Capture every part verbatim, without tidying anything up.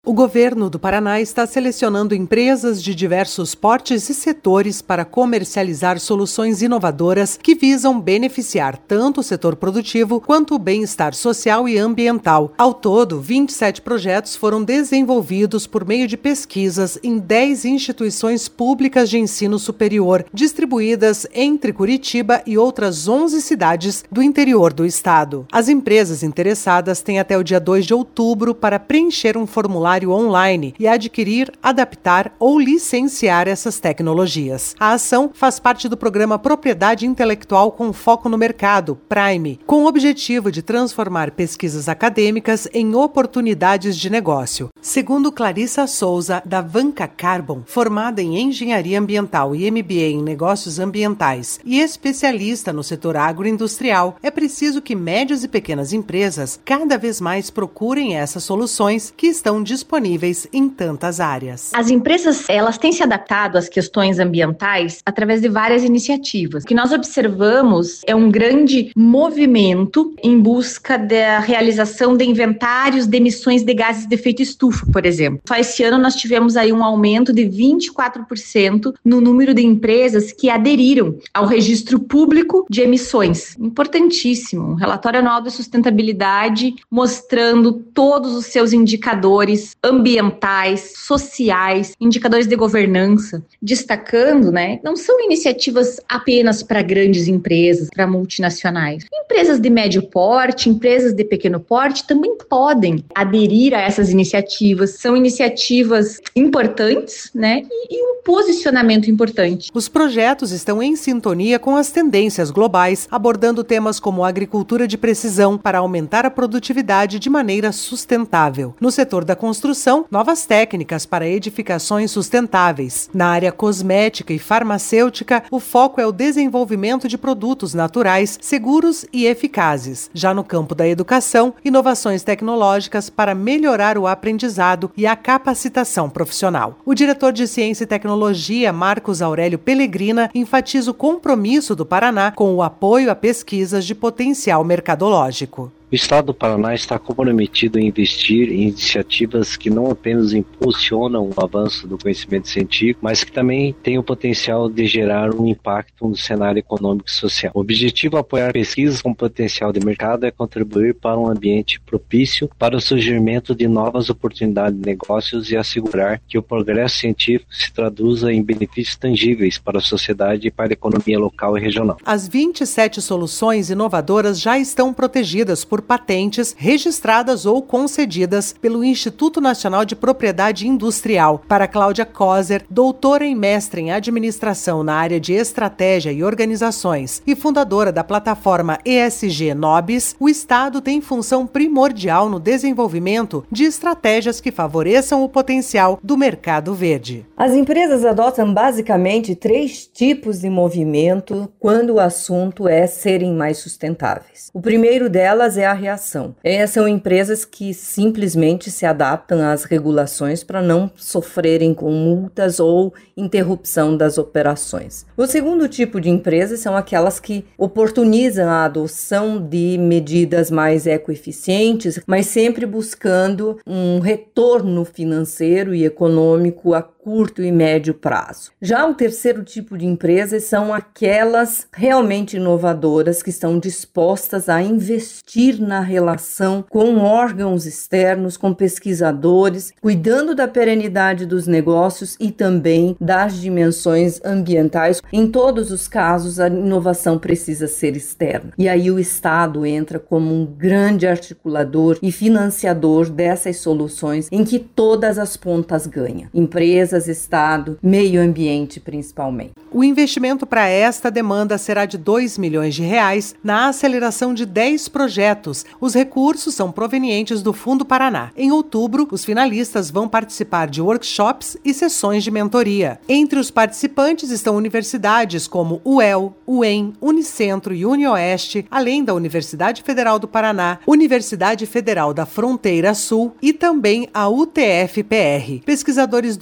O governo do Paraná está selecionando empresas de diversos portes e setores para comercializar soluções inovadoras que visam beneficiar tanto o setor produtivo quanto o bem-estar social e ambiental. Ao todo, vinte e sete projetos foram desenvolvidos por meio de pesquisas em dez instituições públicas de ensino superior, distribuídas entre Curitiba e outras onze cidades do interior do estado. As empresas interessadas têm até o dia dois de outubro para preencher um formulário online e adquirir, adaptar ou licenciar essas tecnologias. A ação faz parte do programa Propriedade Intelectual com Foco no Mercado, Prime, com o objetivo de transformar pesquisas acadêmicas em oportunidades de negócio. Segundo Clarissa Souza, da Vanca Carbon, formada em Engenharia Ambiental e M B A em Negócios Ambientais e especialista no setor agroindustrial, é preciso que médias e pequenas empresas cada vez mais procurem essas soluções que estão disponíveis disponíveis em tantas áreas. As empresas, elas têm se adaptado às questões ambientais através de várias iniciativas. O que nós observamos é um grande movimento em busca da realização de inventários de emissões de gases de efeito estufa, por exemplo. Só esse ano nós tivemos aí um aumento de vinte e quatro por cento no número de empresas que aderiram ao registro público de emissões. Importantíssimo. Um relatório anual de sustentabilidade mostrando todos os seus indicadores ambientais, sociais, indicadores de governança, destacando, né, não são iniciativas apenas para grandes empresas, para multinacionais. Empresas de médio porte, empresas de pequeno porte também podem aderir a essas iniciativas. São iniciativas importantes, né, e, e um posicionamento importante. Os projetos estão em sintonia com as tendências globais, abordando temas como agricultura de precisão para aumentar a produtividade de maneira sustentável. No setor da construção, novas técnicas para edificações sustentáveis. Na área cosmética e farmacêutica, o foco é o desenvolvimento de produtos naturais, seguros e eficazes. Já no campo da educação, inovações tecnológicas para melhorar o aprendizado e a capacitação profissional. O diretor de Ciência e Tecnologia, Marcos Aurélio Pellegrina, enfatiza o compromisso do Paraná com o apoio a pesquisas de potencial mercadológico. O Estado do Paraná está comprometido em investir em iniciativas que não apenas impulsionam o avanço do conhecimento científico, mas que também têm o potencial de gerar um impacto no cenário econômico e social. O objetivo é apoiar pesquisas com potencial de mercado é contribuir para um ambiente propício para o surgimento de novas oportunidades de negócios e assegurar que o progresso científico se traduza em benefícios tangíveis para a sociedade e para a economia local e regional. As vinte e sete soluções inovadoras já estão protegidas por por patentes registradas ou concedidas pelo Instituto Nacional de Propriedade Industrial. Para Cláudia Koser, doutora e mestre em administração na área de estratégia e organizações e fundadora da plataforma E S G Nobis, o Estado tem função primordial no desenvolvimento de estratégias que favoreçam o potencial do mercado verde. As empresas adotam basicamente três tipos de movimento quando o assunto é serem mais sustentáveis. O primeiro delas é a reação. Essas são empresas que simplesmente se adaptam às regulações para não sofrerem com multas ou interrupção das operações. O segundo tipo de empresas são aquelas que oportunizam a adoção de medidas mais ecoeficientes, mas sempre buscando um retorno financeiro e econômico a curto e médio prazo. Já o terceiro tipo de empresas são aquelas realmente inovadoras que estão dispostas a investir na relação com órgãos externos, com pesquisadores, cuidando da perenidade dos negócios e também das dimensões ambientais. Em todos os casos, a inovação precisa ser externa. E aí o Estado entra como um grande articulador e financiador dessas soluções em que todas as pontas ganham. Empresas, Estado, meio ambiente principalmente. O investimento para esta demanda será de dois milhões de reais na aceleração de dez projetos. Os recursos são provenientes do Fundo Paraná. Em outubro, os finalistas vão participar de workshops e sessões de mentoria. Entre os participantes estão universidades como U E L, U E M, Unicentro e UniOeste, além da Universidade Federal do Paraná, Universidade Federal da Fronteira Sul e também a U T F P R. Pesquisadores do I D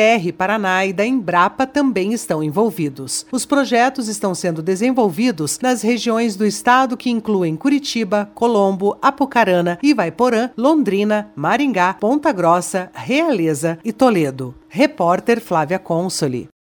R Paraná e da Embrapa também estão envolvidos. Os projetos estão sendo desenvolvidos nas regiões do estado que incluem Curitiba, Colombo, Apucarana, Ivaiporã, Londrina, Maringá, Ponta Grossa, Realeza e Toledo. Repórter Flávia Consoli.